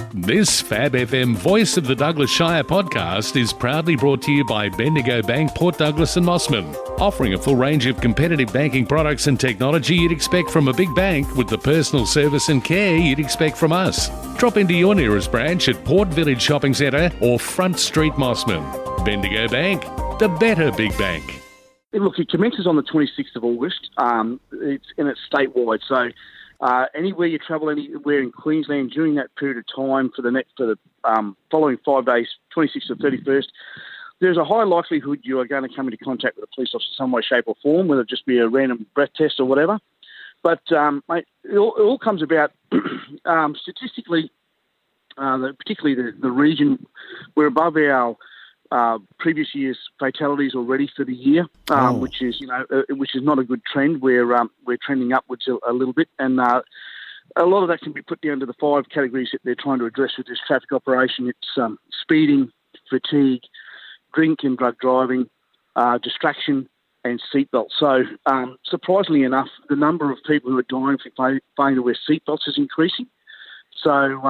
This Fab FM Voice of the Douglas Shire podcast is proudly brought to you by Bendigo Bank, Port Douglas and Mossman, offering a full range of competitive banking products and technology you'd expect from a big bank with the personal service and care you'd expect from us. Drop into your nearest branch at Port Village Shopping Centre or Front Street Mossman. Bendigo Bank, the better big bank. Look, it commences on the 26th of August, it's statewide, so anywhere you travel, anywhere in Queensland during that period of time for the following 5 days, 26th to 31st, there's a high likelihood you are going to come into contact with a police officer in some way, shape or form, whether it just be a random breath test or whatever. But mate, it all comes about statistically, particularly the region, we're above our previous year's fatalities already for the year, which is not a good trend. We're trending upwards a little bit, and a lot of that can be put down to the 5 categories that they're trying to address with this traffic operation. It's speeding, fatigue, drink and drug driving, distraction, and seatbelts. So, surprisingly enough, the number of people who are dying for failing to wear seatbelts is increasing. So,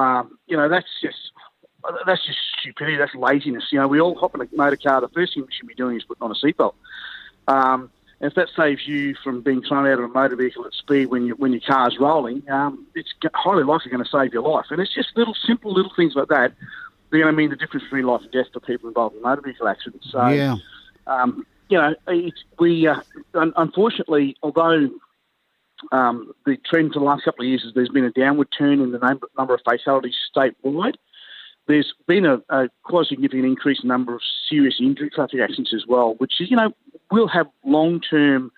that's just stupidity, that's laziness. We all hop in a motor car, the first thing we should be doing is putting on a seatbelt. And if that saves you from being thrown out of a motor vehicle at speed when your car's rolling, it's highly likely going to save your life. And it's just simple little things like that that are going to mean the difference between life and death for people involved in motor vehicle accidents. So, unfortunately, although the trend for the last couple of years is there's been a downward turn in the number of fatalities statewide, there's been a quite significant increase in the number of serious injury traffic accidents as well, which is, will have lifetime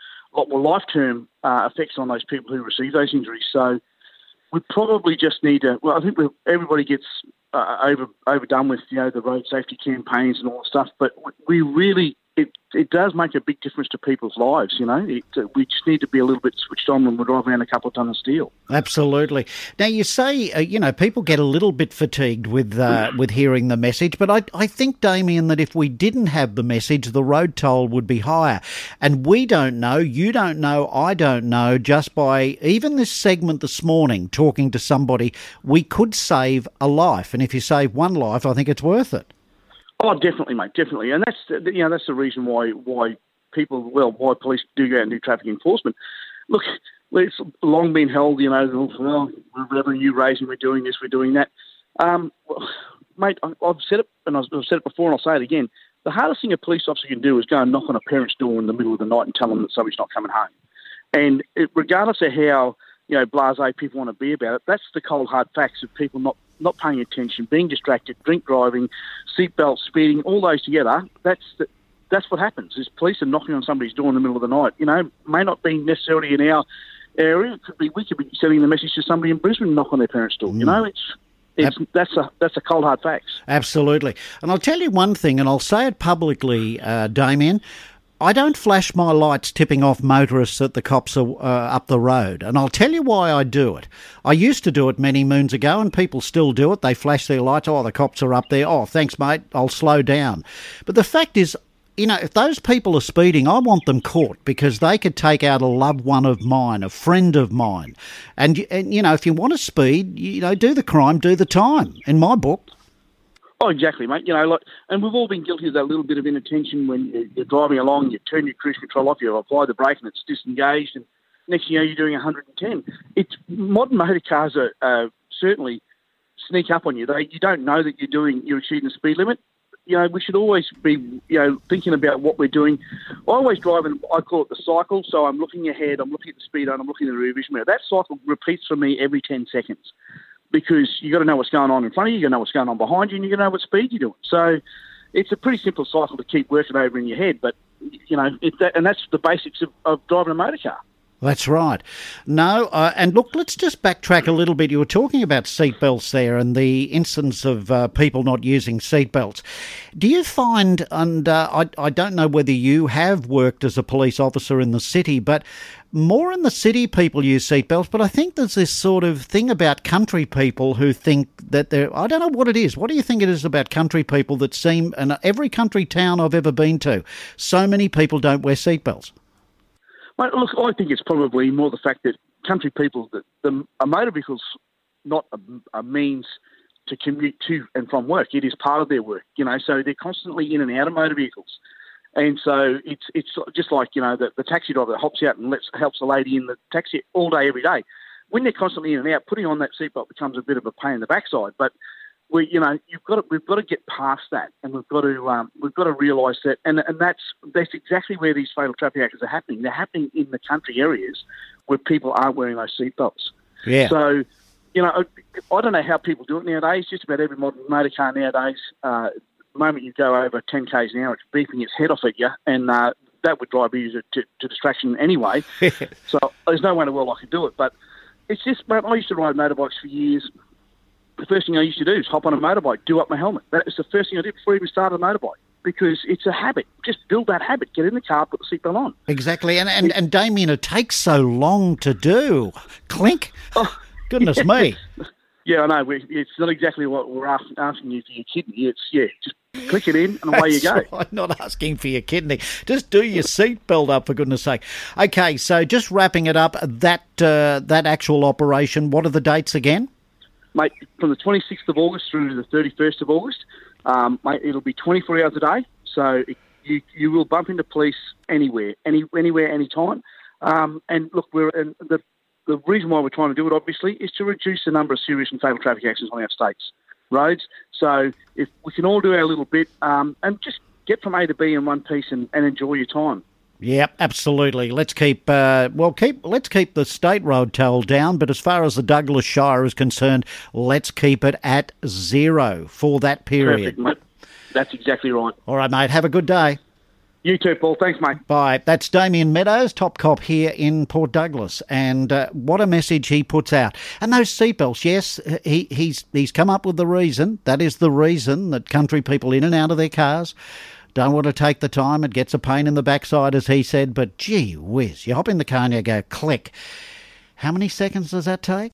effects on those people who receive those injuries. So we probably just need to. Well, I think everybody gets overdone with the road safety campaigns and all that stuff, but we really. It does make a big difference to people's lives, we just need to be a little bit switched on when we drive around a couple of tonnes of steel. Absolutely. Now, you say, people get a little bit fatigued with hearing the message, but I think, Damien, that if we didn't have the message, the road toll would be higher. And we don't know, you don't know, I don't know, just by even this segment this morning, talking to somebody, we could save a life. And if you save one life, I think it's worth it. Oh, definitely, mate, definitely, and that's the reason why police do go out and do traffic enforcement. Look, it's long been held, we're revenue raising, we're doing this, we're doing that. Mate, I've said it, and I've said it before, and I'll say it again. The hardest thing a police officer can do is go and knock on a parent's door in the middle of the night and tell them that somebody's not coming home. And regardless of how blasé people want to be about it, that's the cold hard facts of people not paying attention, being distracted, drink driving, seatbelt, speeding, all those together. That's what happens. Is police are knocking on somebody's door in the middle of the night. May not be necessarily in our area. We could be sending the message to somebody in Brisbane, knock on their parents' door. That's a cold hard facts. Absolutely. And I'll tell you one thing, and I'll say it publicly, Damien. I don't flash my lights tipping off motorists that the cops are up the road. And I'll tell you why I do it. I used to do it many moons ago, and people still do it. They flash their lights. Oh, the cops are up there. Oh, thanks, mate. I'll slow down. But the fact is, if those people are speeding, I want them caught because they could take out a loved one of mine, a friend of mine. And if you want to speed, do the crime, do the time, in my book. Oh, exactly, mate. And we've all been guilty of that little bit of inattention when you're driving along, you turn your cruise control off, you apply the brake and it's disengaged, and next thing you know, you're doing 110. Modern motor cars are certainly sneak up on you. You don't know that you're exceeding the speed limit. We should always be, thinking about what we're doing. I always drive, and I call it the cycle. So I'm looking ahead, I'm looking at the speedo, and I'm looking at the rear vision mirror. That cycle repeats for me every 10 seconds. Because you got to know what's going on in front of you, you got to know what's going on behind you, and you got to know what speed you're doing. So it's a pretty simple cycle to keep working over in your head, but and that's the basics of driving a motor car. That's right. No, and look, let's just backtrack a little bit. You were talking about seatbelts there and the instance of people not using seatbelts. Do you find, and I don't know whether you have worked as a police officer in the city, but more in the city people use seatbelts, but I think there's this sort of thing about country people who think that I don't know what it is. What do you think it is about country people that seem, and every country town I've ever been to, so many people don't wear seatbelts? Well, look, I think it's probably more the fact that country people, a motor vehicle's not a means to commute to and from work. It is part of their work, so they're constantly in and out of motor vehicles. And so it's just like, the taxi driver that hops out and helps a lady in the taxi all day, every day. When they're constantly in and out, putting on that seatbelt becomes a bit of a pain in the backside. But we've got to get past that, and we've got to realise that, and that's exactly where these fatal traffic accidents are happening. They're happening in the country areas where people aren't wearing those seatbelts. Yeah. So, I don't know how people do it nowadays. Just about every modern motor car nowadays, the moment you go over 10 k's an hour, it's beeping its head off at you, and that would drive you to distraction anyway. So there's no way in the world I could do it. But it's just, mate, I used to ride motorbikes for years. The first thing I used to do is hop on a motorbike, do up my helmet. That was the first thing I did before I even started a motorbike, because it's a habit. Just build that habit. Get in the car, put the seatbelt on. Exactly. And Damien, it takes so long to do. Clink. Oh, goodness me. Yeah, I know. It's not exactly what we're asking you for your kidney. It's, just click it in and away you go. Right, not asking for your kidney. Just do your seatbelt up, for goodness sake. Okay, so just wrapping it up, that actual operation, what are the dates again? Mate, from the 26th of August through to the 31st of August, mate, it'll be 24 hours a day. So you will bump into police anywhere, anytime. And look, the reason why we're trying to do it, obviously, is to reduce the number of serious and fatal traffic accidents on our state's roads. So if we can all do our little bit and just get from A to B in one piece and enjoy your time. Yeah, absolutely. Let's keep the state road toll down, but as far as the Douglas Shire is concerned, let's keep it at 0 for that period. Perfect, mate. That's exactly right. All right, mate. Have a good day. You too, Paul. Thanks, mate. Bye. That's Damien Meadows, top cop here in Port Douglas, and what a message he puts out. And those seatbelts, yes, he's come up with the reason. That is the reason that country people in and out of their cars don't want to take the time. It gets a pain in the backside, as he said, but gee whiz, you hop in the car and you go click. How many seconds does that take?